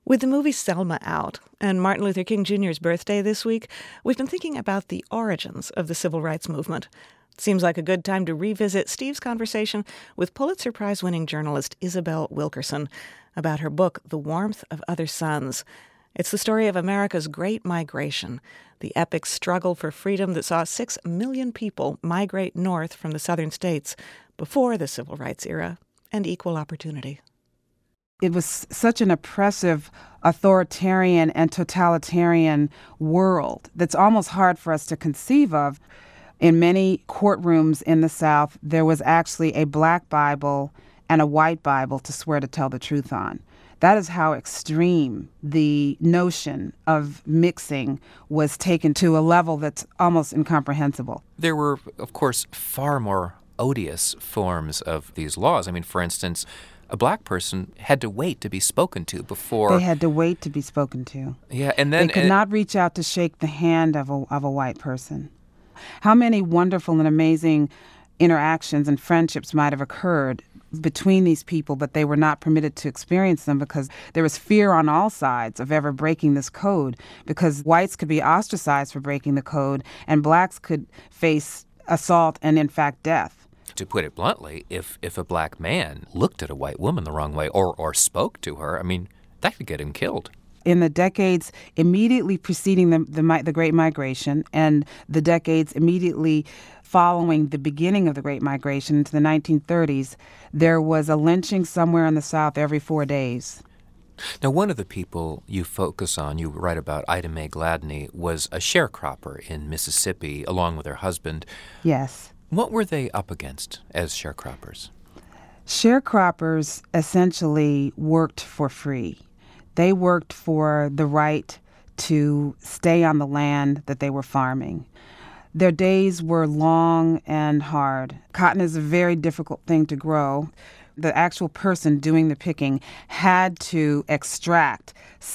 With the movie Selma out and Martin Luther King Jr.'s birthday this week, we've been thinking about the origins of the civil rights movement. It seems like a good time to revisit Steve's conversation with Pulitzer Prize-winning journalist Isabel Wilkerson about her book, The Warmth of Other Suns. It's the story of America's Great Migration, the epic struggle for freedom that saw 6 million people migrate north from the southern states before the civil rights era and equal opportunity. It was such an oppressive, authoritarian, and totalitarian world that's almost hard for us to conceive of. In many courtrooms in the South, there was actually a black Bible and a white Bible to swear to tell the truth on. That is how extreme the notion of mixing was taken to a level that's almost incomprehensible. There were, of course, far more odious forms of these laws. I mean, for instance, a black person had to wait to be spoken to before. They had to wait to be spoken to. Yeah, and then they could not reach out to shake the hand of a white person. How many wonderful and amazing interactions and friendships might have occurred between these people, but they were not permitted to experience them because there was fear on all sides of ever breaking this code, because whites could be ostracized for breaking the code and blacks could face assault and, in fact, death. To put it bluntly, if a black man looked at a white woman the wrong way or spoke to her, I mean, that could get him killed. In the decades immediately preceding the Great Migration and the decades immediately following the beginning of the Great Migration into the 1930s, there was a lynching somewhere in the South every 4 days. Now, one of the people you focus on, you write about, Ida Mae Gladney, was a sharecropper in Mississippi along with her husband. Yes. What were they up against as sharecroppers? Sharecroppers essentially worked for free. They worked for the right to stay on the land that they were farming. Their days were long and hard. Cotton is a very difficult thing to grow. The actual person doing the picking had to extract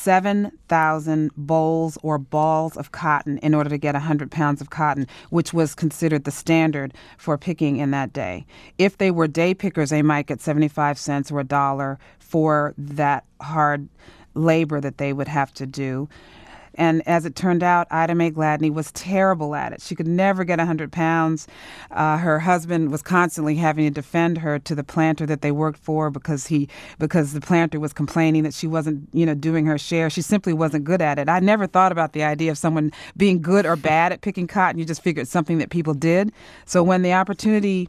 7,000 bowls or balls of cotton in order to get 100 pounds of cotton, which was considered the standard for picking in that day. If they were day pickers, they might get 75 cents or $1 for that hard labor that they would have to do. And as it turned out, Ida Mae Gladney was terrible at it. She could never get 100 pounds. Her husband was constantly having to defend her to the planter that they worked for because the planter was complaining that she wasn't, doing her share. She simply wasn't good at it. I never thought about the idea of someone being good or bad at picking cotton. You just figured it's something that people did. So when the opportunity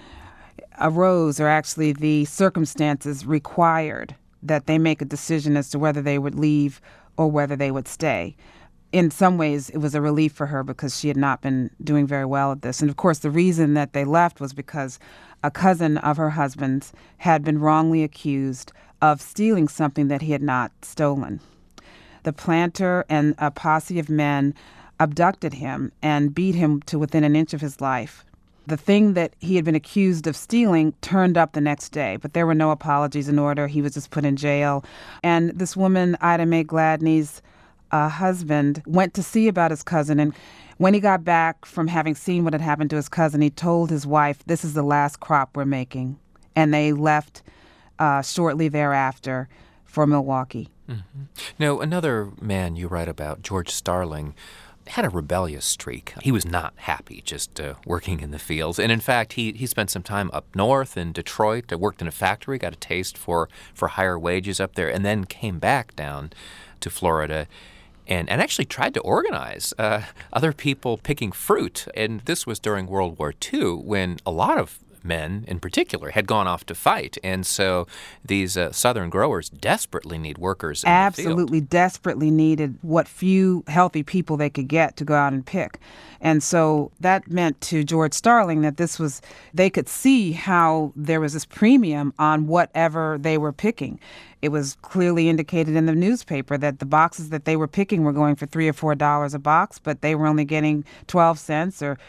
arose, or actually the circumstances required that they make a decision as to whether they would leave or whether they would stay. In some ways, it was a relief for her because she had not been doing very well at this. And of course, the reason that they left was because a cousin of her husband's had been wrongly accused of stealing something that he had not stolen. The planter and a posse of men abducted him and beat him to within an inch of his life. The thing that he had been accused of stealing turned up the next day, but there were no apologies in order. He was just put in jail. And this woman, Ida Mae Gladney's husband, went to see about his cousin. And when he got back from having seen what had happened to his cousin, he told his wife, "This is the last crop we're making." And they left shortly thereafter for Milwaukee. Mm-hmm. Now, another man you write about, George Starling, had a rebellious streak. He was not happy just working in the fields. And in fact, he spent some time up north in Detroit, worked in a factory, got a taste for higher wages up there, and then came back down to Florida and actually tried to organize other people picking fruit. And this was during World War II, when a lot of men in particular had gone off to fight. And so these southern growers desperately need workers in the field. Absolutely desperately needed what few healthy people they could get to go out and pick. And so that meant to George Starling that they could see how there was this premium on whatever they were picking. It was clearly indicated in the newspaper that the boxes that they were picking were going for $3 or $4 a box, but they were only getting 12 cents or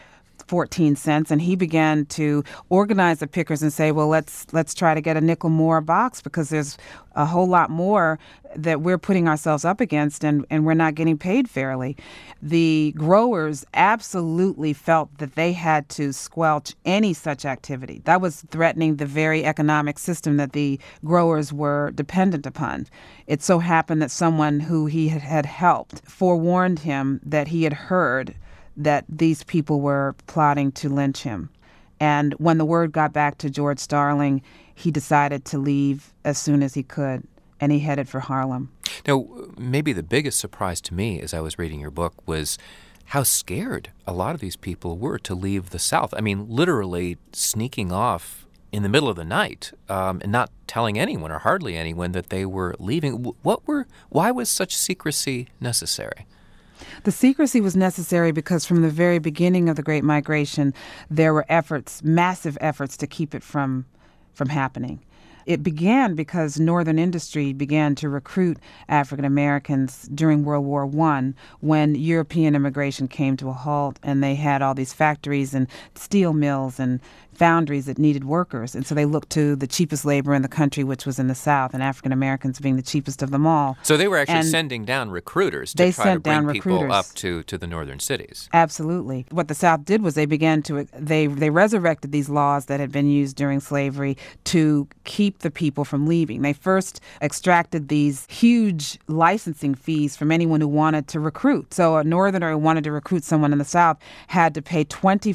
14 cents, and he began to organize the pickers and say, well, let's try to get a nickel more a box because there's a whole lot more that we're putting ourselves up against and we're not getting paid fairly. The growers absolutely felt that they had to squelch any such activity. That was threatening the very economic system that the growers were dependent upon. It so happened that someone who he had helped forewarned him that he had heard that these people were plotting to lynch him. And when the word got back to George Starling, he decided to leave as soon as he could, and he headed for Harlem. Now, maybe the biggest surprise to me as I was reading your book was how scared a lot of these people were to leave the South. I mean, literally sneaking off in the middle of the night and not telling anyone or hardly anyone that they were leaving. Why was such secrecy necessary? The secrecy was necessary because from the very beginning of the Great Migration, there were efforts, massive efforts, to keep it from happening. It began because Northern industry began to recruit African Americans during World War I when European immigration came to a halt and they had all these factories and steel mills and foundries that needed workers. And so they looked to the cheapest labor in the country, which was in the South, and African Americans being the cheapest of them all. So they were actually sending down recruiters to try to bring people up to the northern cities. Absolutely. What the South did was they resurrected these laws that had been used during slavery to keep the people from leaving. They first extracted these huge licensing fees from anyone who wanted to recruit. So a northerner who wanted to recruit someone in the South had to pay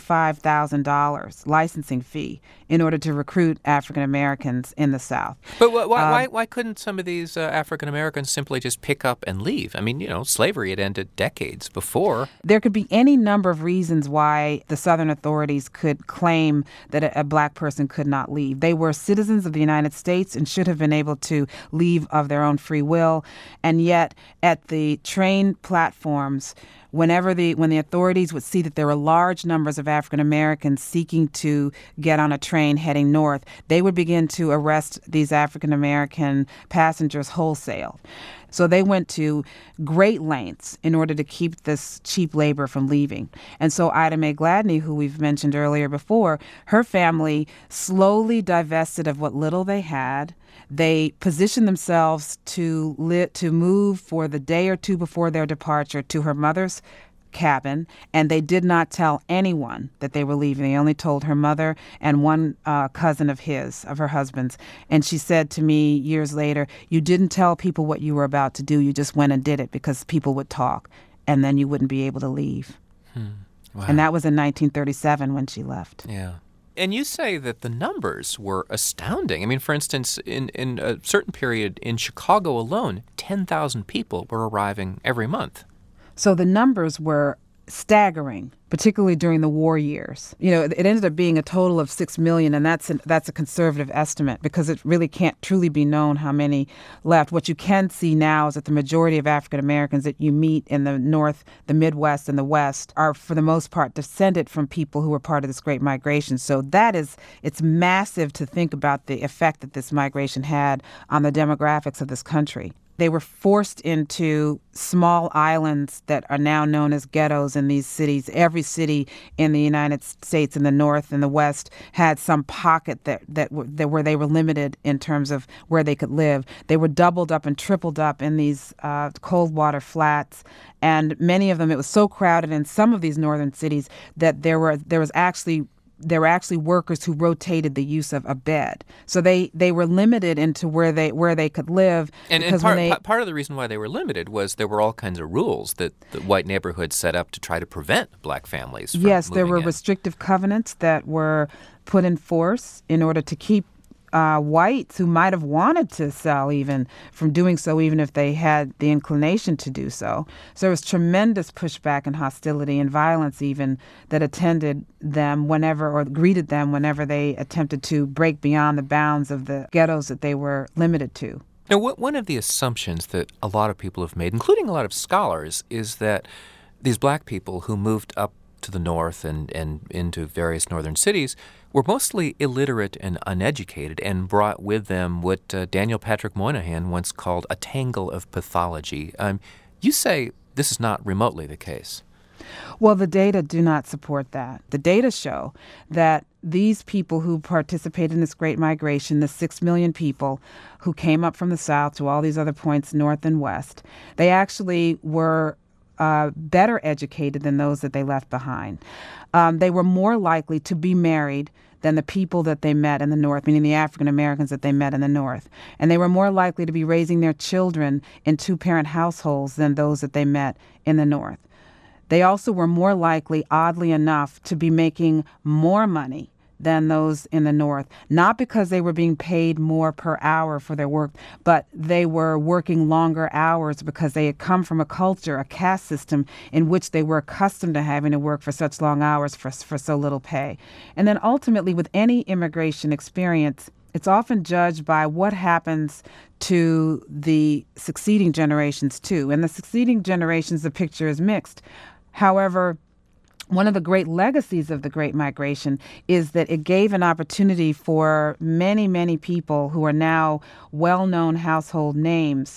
$25,000 licensing fee in order to recruit African Americans in the South. But why couldn't some of these African Americans simply just pick up and leave? I mean, slavery had ended decades before. There could be any number of reasons why the Southern authorities could claim that a black person could not leave. They were citizens of the United States and should have been able to leave of their own free will. And yet, at the train platforms, when the authorities would see that there were large numbers of African Americans seeking to get on a train heading north, they would begin to arrest these African American passengers wholesale. So they went to great lengths in order to keep this cheap labor from leaving. And so Ida Mae Gladney, who we've mentioned earlier before, her family slowly divested of what little they had. They positioned themselves to move for the day or two before their departure to her mother's cabin, and they did not tell anyone that they were leaving. They only told her mother and one cousin of her husband's. And she said to me years later, "You didn't tell people what you were about to do. You just went and did it because people would talk, and then you wouldn't be able to leave." Wow. And that was in 1937 when she left. Yeah. And you say that the numbers were astounding. I mean, for instance, in a certain period in Chicago alone, 10,000 people were arriving every month. So the numbers were staggering, particularly during the war years. It ended up being a total of 6 million, and that's a conservative estimate because it really can't truly be known how many left. What you can see now is that the majority of African Americans that you meet in the North, the Midwest, and the West are, for the most part, descended from people who were part of this Great Migration. So it's massive to think about the effect that this migration had on the demographics of this country. They were forced into small islands that are now known as ghettos in these cities. Every city in the United States in the North and the West had some pocket where they were limited in terms of where they could live. They were doubled up and tripled up in these cold water flats. And many of them, it was so crowded in some of these northern cities that there were actually workers who rotated the use of a bed. So they were limited into where they could live. And part of the reason why they were limited was there were all kinds of rules that the white neighborhoods set up to try to prevent black families from Yes, there were moving in. restrictive covenants that were put in force in order to keep whites who might have wanted to sell even from doing so, even if they had the inclination to do so. So there was tremendous pushback and hostility and violence even that attended them greeted them whenever they attempted to break beyond the bounds of the ghettos that they were limited to. Now, one of the assumptions that a lot of people have made, including a lot of scholars, is that these black people who moved up to the north and into various northern cities were mostly illiterate and uneducated and brought with them what Daniel Patrick Moynihan once called a tangle of pathology. You say this is not remotely the case. Well, the data do not support that. The data show that these people who participated in this Great Migration, the 6 million people who came up from the South to all these other points, North and West, they actually were better educated than those that they left behind. They were more likely to be married than the people that they met in the North, meaning the African Americans that they met in the North. And they were more likely to be raising their children in two-parent households than those that they met in the North. They also were more likely, oddly enough, to be making more money than those in the North, not because they were being paid more per hour for their work, but they were working longer hours because they had come from a culture, a caste system, in which they were accustomed to having to work for such long hours for so little pay. And then ultimately, with any immigration experience, it's often judged by what happens to the succeeding generations, too. And the succeeding generations, the picture is mixed. However, one of the great legacies of the Great Migration is that it gave an opportunity for many, many people who are now well-known household names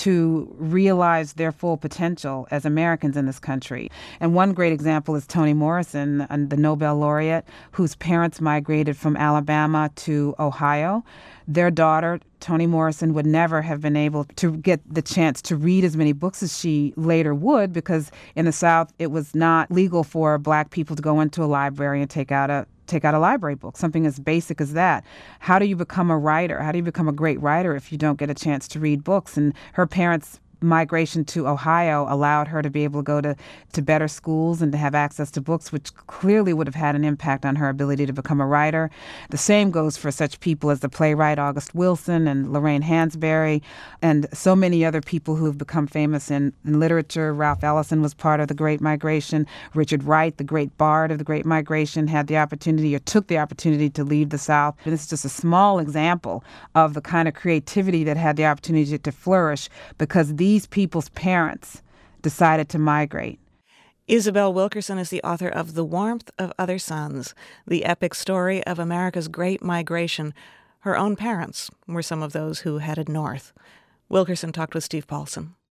to realize their full potential as Americans in this country. And one great example is Toni Morrison, the Nobel laureate, whose parents migrated from Alabama to Ohio. Their daughter, Toni Morrison, would never have been able to get the chance to read as many books as she later would, because in the South it was not legal for Black people to go into a library and take out a library book, something as basic as that. How do you become a writer? How do you become a great writer if you don't get a chance to read books? And her parents' migration to Ohio allowed her to be able to go to better schools and to have access to books, which clearly would have had an impact on her ability to become a writer. The same goes for such people as the playwright August Wilson and Lorraine Hansberry and so many other people who have become famous in literature. Ralph Ellison was part of the Great Migration. Richard Wright, the great bard of the Great Migration, had the opportunity or took the opportunity to leave the South. And this is just a small example of the kind of creativity that had the opportunity to flourish because these people's parents decided to migrate. Isabel Wilkerson is the author of The Warmth of Other Suns, the epic story of America's Great Migration. Her own parents were some of those who headed north. Wilkerson talked with Steve Paulson.